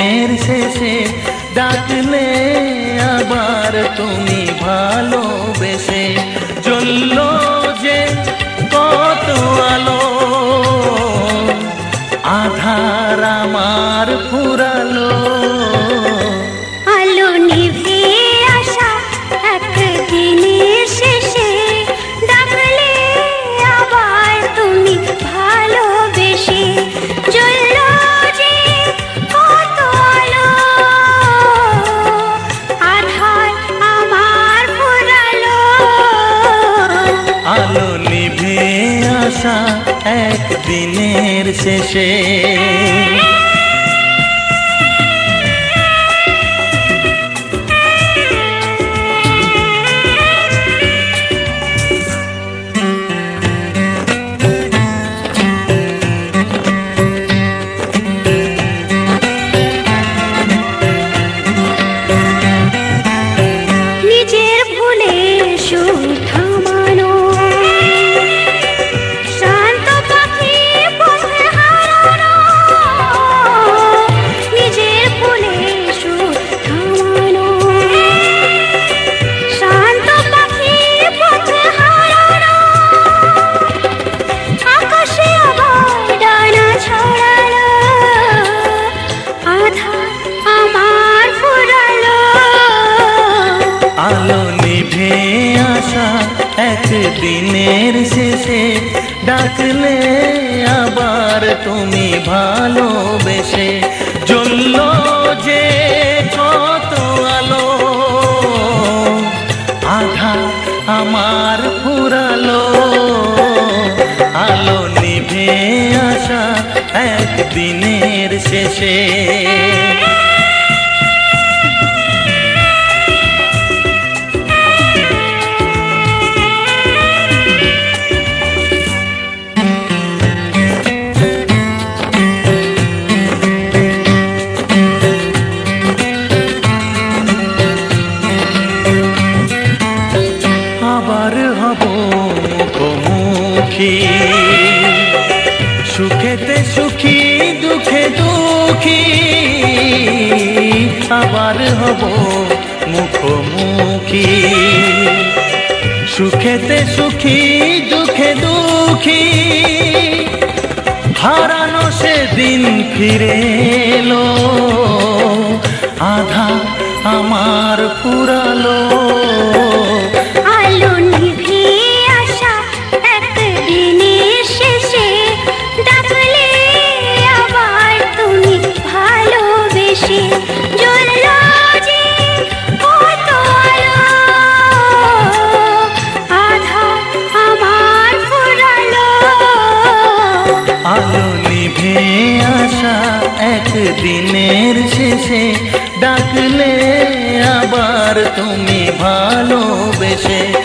দিনের শেষে ডাকলে আবার তুমি ভালোবেসে জ্বলল যে কত আলো আধার আমার ফুরালো আলো নিভে আসা একদিনের শেষে ডাকলে আবার তুমি ভালোবেসে জ্বলল যে কত আলো আধার আমার ফুরালো আলো নিভে আসা একদিনের শেষে নিজের ভুলে সুর থামানো শান্ত পাখি পথে হারানো নিজের ভুলে সুর থামানো শান্ত পাখি পথে হারানো আকাশে আবার ডানা ছড়ালো আধার আমার ফুরালো আলো নিভে আসা একদিনের শেষে ডাকলে আবার তুমি ভালোবেসে জ্বলল যে কত আলো আধা আমার ফুরালো আলো নিভে আসা একদিনের শেষে আবার হব মুখোমুখি সুখেতে সুখী দুঃখে দুঃখী আবার হব মুখোমুখি সুখেতে সুখী দুঃখে দুঃখী হারানো সেদিন ফিরে এলো আধা আমার ফুরালো আলো নিভে আসা একদিনের শেষে ডাকলে আবার তুমি ভালোবেসে জ্বলল যে কত আলো আধার আমার ফুরালো আলো নিভে আসা একদিনের শেষে ডাকলে আবার তুমি ভালোবেসে